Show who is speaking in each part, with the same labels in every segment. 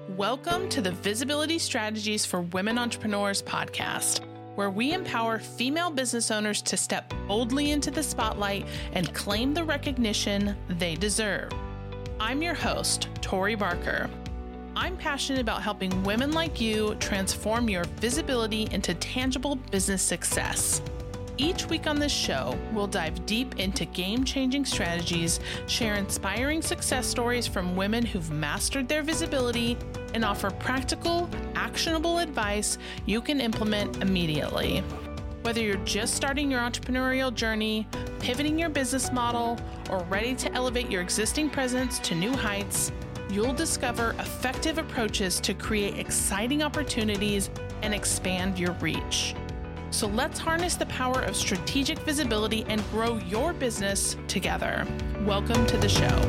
Speaker 1: Welcome to the Visibility Strategies for Women Entrepreneurs podcast, where we empower female business owners to step boldly into the spotlight and claim the recognition they deserve. I'm your host, Tori Barker. I'm passionate about helping women like you transform your visibility into tangible business success. Each week on this show, we'll dive deep into game-changing strategies, share inspiring success stories from women who've mastered their visibility, and offer practical, actionable advice you can implement immediately. Whether you're just starting your entrepreneurial journey, pivoting your business model, or ready to elevate your existing presence to new heights, you'll discover effective approaches to create exciting opportunities and expand your reach. So let's harness the power of strategic visibility and grow your business together. Welcome to the show.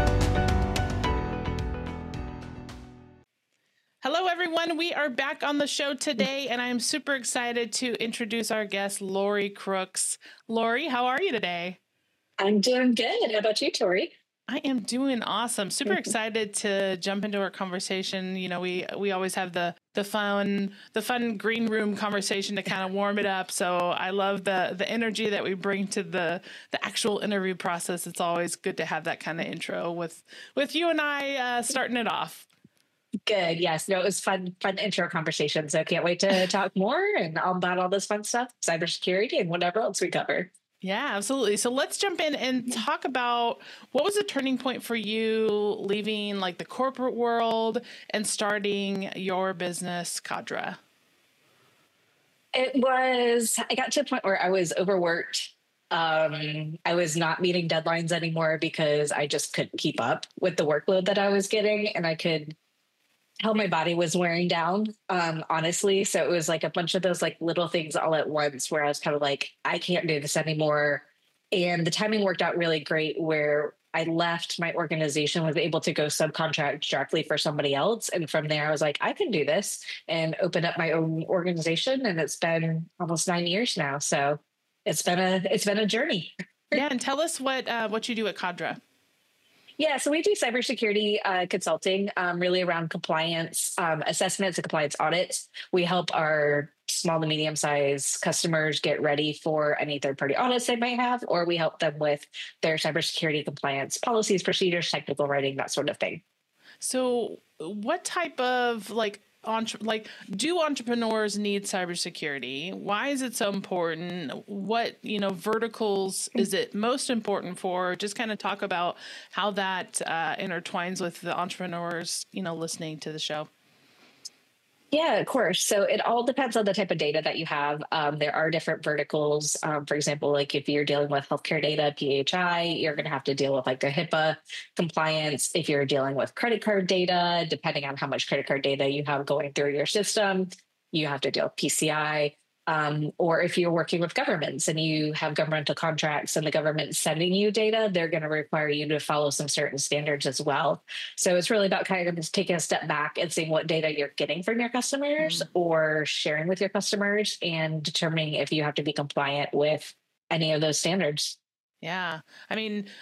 Speaker 1: Hello, everyone. We are back on the show today, and I am super excited to introduce our guest, Lori Crooks. Lori, how are you today?
Speaker 2: I'm doing good. How about you, Tori?
Speaker 1: I am doing awesome. Super excited to jump into our conversation. You know, we always have the fun green room conversation to kind of warm it up. So I love the energy that we bring to the actual interview process. It's always good to have that kind of intro with you and I starting it off.
Speaker 2: Good. Yes. No, it was fun intro conversation. So can't wait to talk more and all about all this fun stuff, cybersecurity and whatever else we cover.
Speaker 1: Yeah, absolutely. So let's jump in and talk about what was the turning point for you leaving like the corporate world and starting your business, Cadra?
Speaker 2: I got to a point where I was overworked. I was not meeting deadlines anymore because I just couldn't keep up with the workload that I was getting, and I could tell my body was wearing down, honestly. So it was like a bunch of those like little things all at once where I was kind of like, I can't do this anymore. And the timing worked out really great where I left my organization, was able to go subcontract directly for somebody else. And from there, I was like, I can do this and open up my own organization. And it's been almost 9 years now. So it's been a journey.
Speaker 1: Yeah. And tell us what you do at Cadra.
Speaker 2: Yeah, so we do cybersecurity consulting, really around compliance assessments and compliance audits. We help our small to medium-sized customers get ready for any third-party audits they might have, or we help them with their cybersecurity compliance policies, procedures, technical writing, that sort of thing.
Speaker 1: So what type of do entrepreneurs need cybersecurity? Why is it so important? What, verticals is it most important for? Just kind of talk about how that intertwines with the entrepreneurs, listening to the show.
Speaker 2: Yeah, of course. So it all depends on the type of data that you have. There are different verticals. For example, like if you're dealing with healthcare data, PHI, you're going to have to deal with like the HIPAA compliance. If you're dealing with credit card data, depending on how much credit card data you have going through your system, you have to deal with PCI. Or if you're working with governments and you have governmental contracts and the government's sending you data, they're going to require you to follow some certain standards as well. So it's really about kind of just taking a step back and seeing what data you're getting from your customers or sharing with your customers and determining if you have to be compliant with any of those standards.
Speaker 1: Yeah. I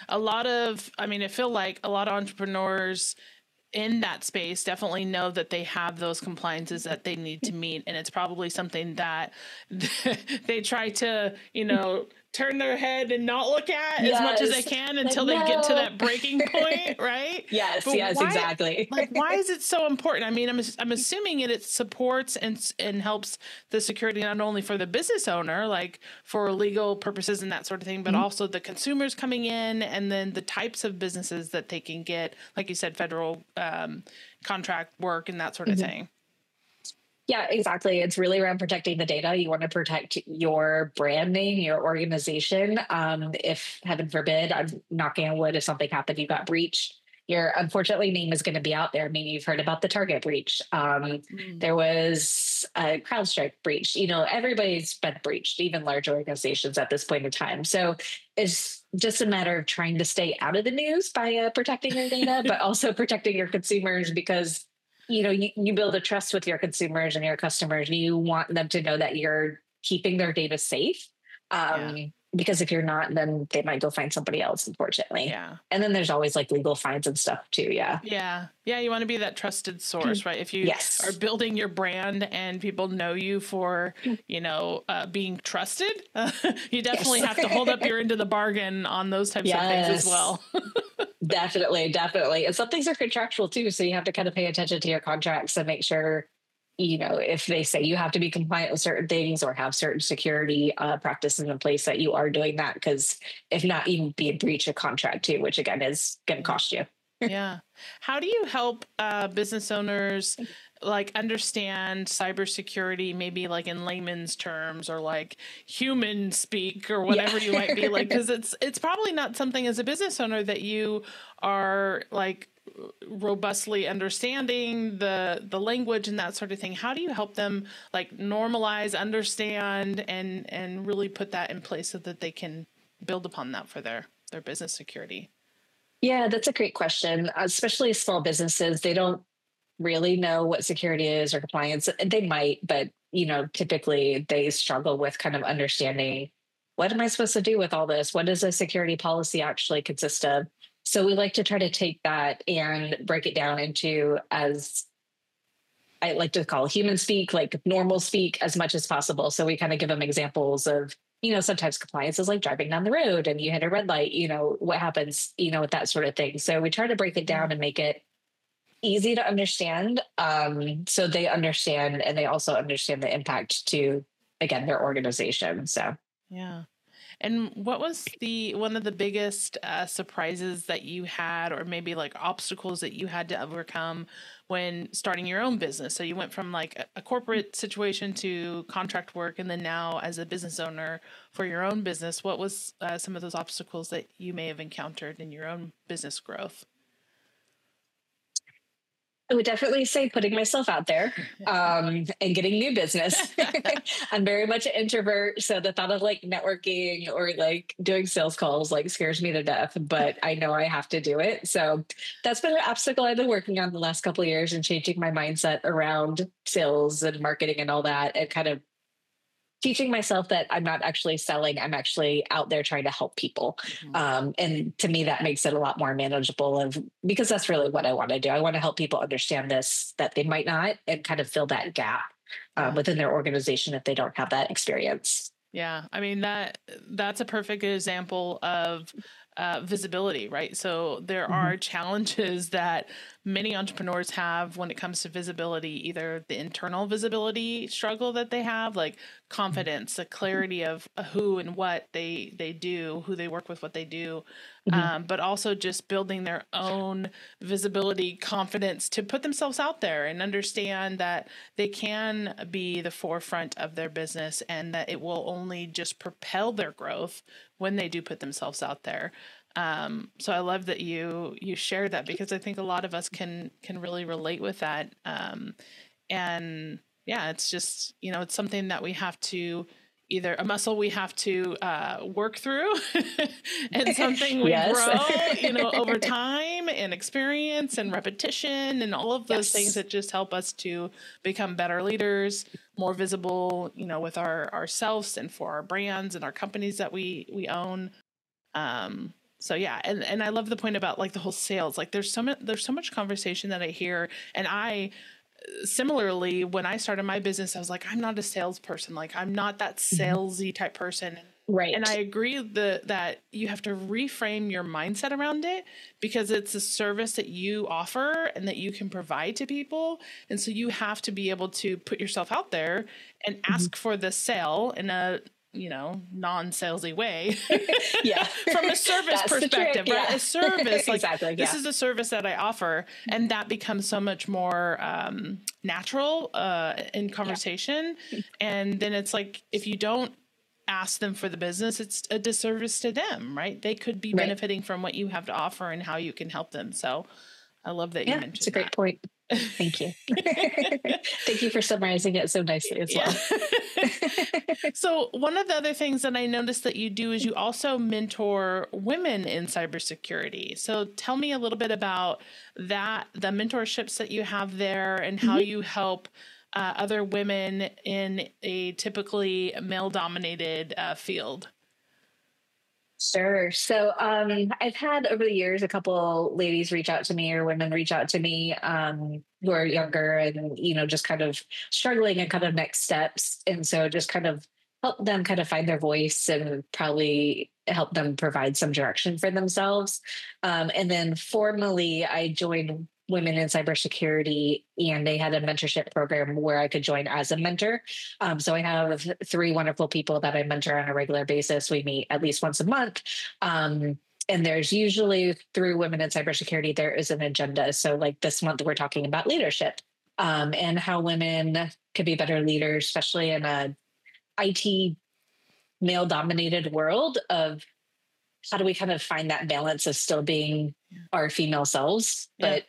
Speaker 1: feel like a lot of entrepreneurs in that space definitely know that they have those compliances that they need to meet. And it's probably something that they try to, turn their head and not look at as much as they can until they get to that breaking point, right?
Speaker 2: Yes, exactly.
Speaker 1: Why is it so important? I mean, I'm assuming it supports and helps the security not only for the business owner, like for legal purposes and that sort of thing, but also the consumers coming in and then the types of businesses that they can get, like you said, federal contract work and that sort of thing.
Speaker 2: Yeah, exactly. It's really around protecting the data. You want to protect your brand name, your organization. If heaven forbid, I'm knocking on wood, if something happened, you got breached, your unfortunately name is going to be out there. Maybe you've heard about the Target breach. There was a CrowdStrike breach. Everybody's been breached, even large organizations at this point in time. So it's just a matter of trying to stay out of the news by protecting your data, but also protecting your consumers because you build a trust with your consumers and your customers. You want them to know that you're keeping their data safe. because if you're not, then they might go find somebody else, unfortunately.
Speaker 1: Yeah.
Speaker 2: And then there's always like legal fines and stuff too. Yeah.
Speaker 1: Yeah. Yeah. You want to be that trusted source, right? If you
Speaker 2: Yes.
Speaker 1: are building your brand and people know you for, being trusted, you definitely have to hold up your end of the bargain on those types of things as well.
Speaker 2: Definitely. And some things are contractual too. So you have to kind of pay attention to your contracts and make sure, if they say you have to be compliant with certain things or have certain security practices in place, that you are doing that, because if not, you be in breach of contract too, which again is going to cost you.
Speaker 1: Yeah. How do you help business owners like understand cybersecurity, maybe like in layman's terms or like human speak or whatever you might be like? Because it's probably not something as a business owner that you are like robustly understanding the language and that sort of thing. How do you help them like normalize, understand, and really put that in place so that they can build upon that for their business security?
Speaker 2: Yeah, that's a great question. Especially small businesses, they don't really know what security is or compliance. They might, but typically they struggle with kind of understanding, what am I supposed to do with all this? What does a security policy actually consist of? So we like to try to take that and break it down into, as I like to call, human speak, like normal speak, as much as possible. So we kind of give them examples of, sometimes compliance is like driving down the road and you hit a red light, what happens, with that sort of thing. So we try to break it down and make it easy to understand, so they understand, and they also understand the impact to, again, their organization. So
Speaker 1: yeah. And what was one of the biggest surprises that you had, or maybe like obstacles that you had to overcome when starting your own business? So you went from like a corporate situation to contract work, and then now as a business owner for your own business. What was some of those obstacles that you may have encountered in your own business growth?
Speaker 2: I would definitely say putting myself out there, and getting new business. I'm very much an introvert, so the thought of like networking or like doing sales calls like scares me to death, but I know I have to do it. So that's been an obstacle I've been working on the last couple of years, and changing my mindset around sales and marketing and all that, and kind of teaching myself that I'm not actually selling, I'm actually out there trying to help people. And to me, that makes it a lot more manageable, because that's really what I want to do. I want to help people understand this, that they might not, and kind of fill that gap within their organization if they don't have that experience.
Speaker 1: Yeah. I mean, that's a perfect example of visibility, right? So there are challenges that many entrepreneurs have when it comes to visibility, either the internal visibility struggle that they have, like confidence, the clarity of who and what they do, who they work with, what they do, but also just building their own visibility, confidence to put themselves out there and understand that they can be the forefront of their business, and that it will only just propel their growth when they do put themselves out there. So I love that you shared that, because I think a lot of us can really relate with that. And yeah, it's just, it's something that we have to, either a muscle we have to work through and something we grow, over time and experience and repetition and all of those things that just help us to become better leaders, more visible, with ourselves and for our brands and our companies that we own. So yeah, and I love the point about like the whole sales. Like there's so much conversation that I hear, and I similarly, when I started my business, I was like, I'm not a salesperson. Like I'm not that salesy type person.
Speaker 2: Right.
Speaker 1: And I agree that you have to reframe your mindset around it, because it's a service that you offer and that you can provide to people. And so you have to be able to put yourself out there and ask for the sale in a non-salesy way. From a service perspective, right? A service, like exactly, this is a service that I offer, and that becomes so much more natural in conversation. And then it's like, if you don't ask them for the business, it's a disservice to them, right? They could be benefiting from what you have to offer and how you can help them. So I love that you mentioned
Speaker 2: it's a great point. Thank you. Thank you for summarizing it so nicely as well.
Speaker 1: So one of the other things that I noticed that you do is you also mentor women in cybersecurity. So tell me a little bit about that, the mentorships that you have there, and how you help other women in a typically male-dominated field.
Speaker 2: Sure. So I've had over the years a couple ladies reach out to me or women reach out to me who are younger and, just kind of struggling and kind of next steps. And so just kind of help them kind of find their voice and probably help them provide some direction for themselves. And then formally, I joined Women in Cybersecurity, and they had a mentorship program where I could join as a mentor. So I have three wonderful people that I mentor on a regular basis. We meet at least once a month. And there's usually through Women in Cybersecurity, there is an agenda. So like this month, we're talking about leadership and how women could be better leaders, especially in a IT male dominated world of how do we kind of find that balance of still being our female selves, but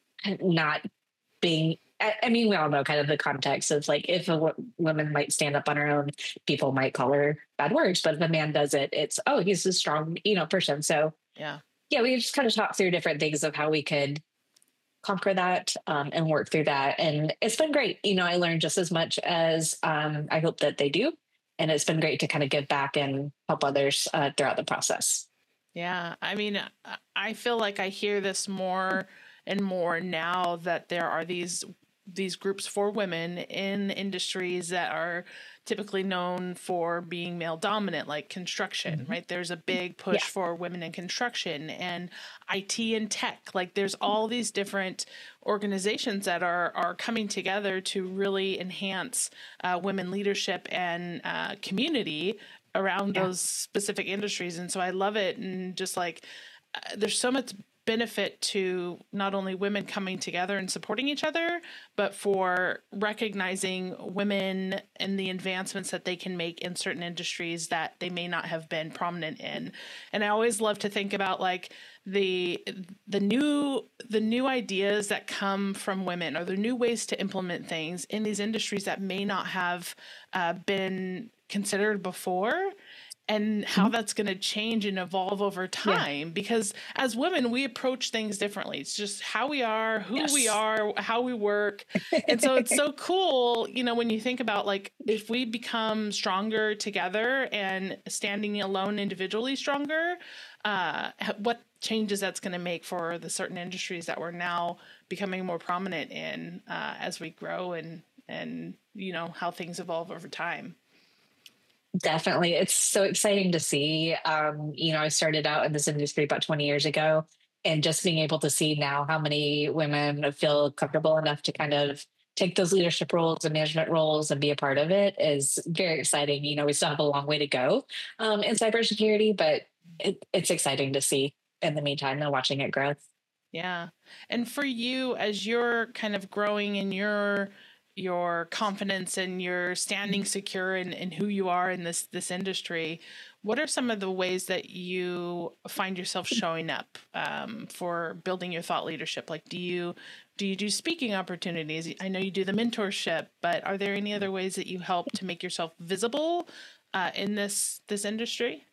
Speaker 2: not being, I mean, we all know kind of the context of like if a woman might stand up on her own, people might call her bad words, but if a man does it, it's, oh, he's a strong, person. So we just kind of talk through different things of how we could conquer that and work through that. And it's been great. I learned just as much as I hope that they do. And it's been great to kind of give back and help others throughout the process.
Speaker 1: Yeah. I mean, I feel like I hear this more and more now that there are these groups for women in industries that are typically known for being male dominant, like construction, right? There's a big push for women in construction and IT and tech. Like there's all these different organizations that are coming together to really enhance women leadership and community around those specific industries. And so I love it. And just like, there's so much benefit to not only women coming together and supporting each other, but for recognizing women and the advancements that they can make in certain industries that they may not have been prominent in. And I always love to think about like the new ideas that come from women, or the new ways to implement things in these industries that may not have been considered before, and how that's going to change and evolve over time. Because as women, we approach things differently. It's just how we are, who we are, how we work. And so it's so cool, when you think about like, if we become stronger together and standing alone individually stronger, what changes that's going to make for the certain industries that we're now becoming more prominent in as we grow and how things evolve over time.
Speaker 2: Definitely. It's so exciting to see. I started out in this industry about 20 years ago, and just being able to see now how many women feel comfortable enough to kind of take those leadership roles and management roles and be a part of it is very exciting. We still have a long way to go in cybersecurity, but it's exciting to see in the meantime and watching it grow.
Speaker 1: Yeah. And for you, as you're kind of growing in your confidence and you're standing secure in who you are in this industry, what are some of the ways that you find yourself showing up for building your thought leadership? Like, do you do speaking opportunities? I know you do the mentorship, but are there any other ways that you help to make yourself visible in this industry?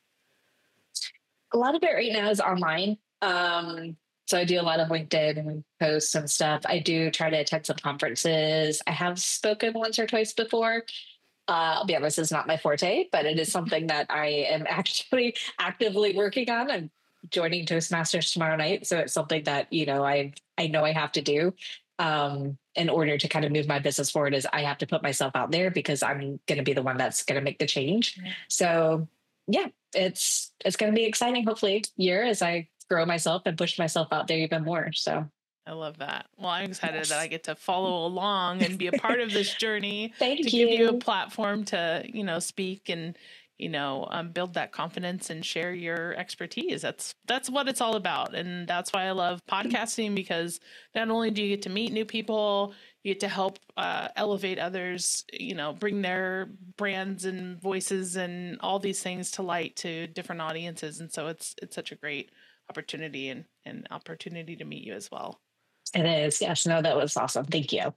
Speaker 2: A lot of it right now is online. So I do a lot of LinkedIn posts and stuff. I do try to attend some conferences. I have spoken once or twice before. I'll be honest, it's not my forte, but it is something that I am actually actively working on. I'm joining Toastmasters tomorrow night. So it's something that, I know I have to do in order to kind of move my business forward. Is I have to put myself out there because I'm going to be the one that's going to make the change. Mm-hmm. So it's going to be exciting, hopefully, year as I grow myself and push myself out there even more. So
Speaker 1: I love that. Well, I'm excited that I get to follow along and be a part of this journey.
Speaker 2: Thank
Speaker 1: to
Speaker 2: you.
Speaker 1: Give you a platform to, speak and, build that confidence and share your expertise. That's what it's all about. And that's why I love podcasting, because not only do you get to meet new people, you get to help elevate others, bring their brands and voices and all these things to light to different audiences. And so it's such a great opportunity and opportunity to meet you as well.
Speaker 2: It is. Yes. No, that was awesome. Thank you.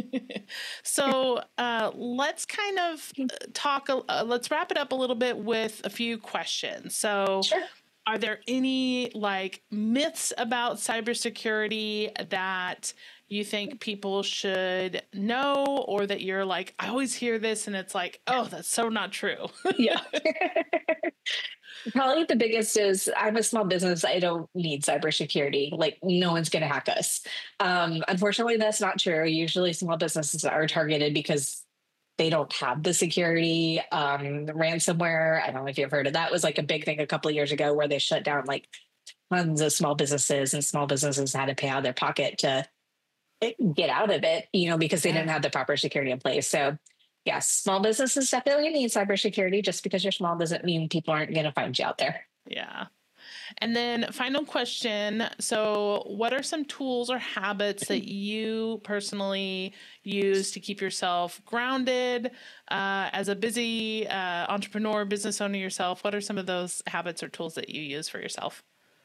Speaker 1: So let's kind of talk, let's wrap it up a little bit with a few questions. So
Speaker 2: sure.
Speaker 1: Are there any like myths about cybersecurity that you think people should know, or that you're like, I always hear this and it's like, oh, that's so not true?
Speaker 2: Yeah. Probably the biggest is I'm a small business. I don't need cybersecurity. Like no one's going to hack us. Unfortunately, that's not true. Usually small businesses are targeted because they don't have the security. Ransomware, I don't know if you've heard of that, was like a big thing a couple of years ago where they shut down like tons of small businesses, and small businesses had to pay out of their pocket to get out of it, because they didn't have the proper security in place. So yes, small businesses definitely need cybersecurity. Just because you're small doesn't mean people aren't going to find you out there.
Speaker 1: Yeah. And then final question. So what are some tools or habits that you personally use to keep yourself grounded as a busy entrepreneur, business owner yourself? What are some of those habits or tools that you use for yourself?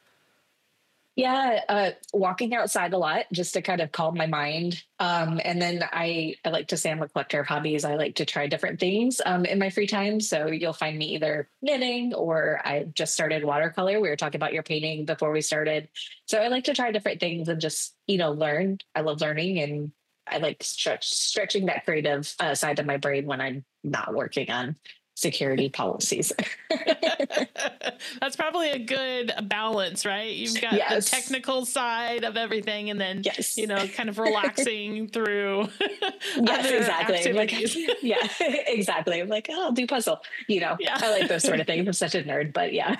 Speaker 2: Yeah, walking outside a lot just to kind of calm my mind. And then I like to say I'm a collector of hobbies. I like to try different things in my free time. So you'll find me either knitting, or I just started watercolor. We were talking about your painting before we started. So I like to try different things and just, learn. I love learning, and I like stretching that creative side of my brain when I'm not working on security policies.
Speaker 1: That's probably a good balance, right? You've got the technical side of everything, and then kind of relaxing through other activities.
Speaker 2: Yeah, exactly. I'm like, oh, I'll do puzzle. I like those sort of things. I'm such a nerd, but yeah.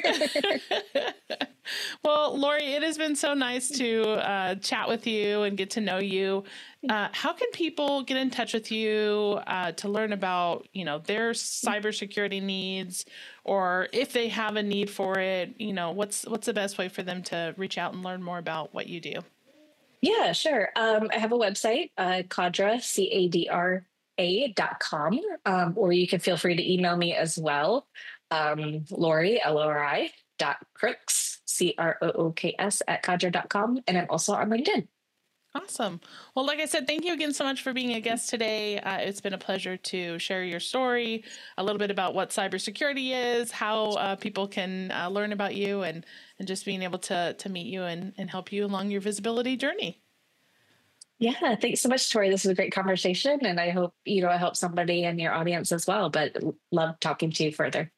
Speaker 1: Well, Lori, it has been so nice to chat with you and get to know you. How can people get in touch with you to learn about, their cybersecurity needs, or if they have a need for it, what's the best way for them to reach out and learn more about what you do?
Speaker 2: Yeah, sure. I have a website, Cadra, CADRA.com, or you can feel free to email me as well. Lori, LORI, .crooks, CROOKS @cadra.com. And I'm also on LinkedIn.
Speaker 1: Awesome. Well, like I said, thank you again so much for being a guest today. It's been a pleasure to share your story, a little bit about what cybersecurity is, how people can learn about you, and just being able to meet you and help you along your visibility journey.
Speaker 2: Yeah, thanks so much, Tori. This was a great conversation, and I hope, I help somebody in your audience as well, but love talking to you further.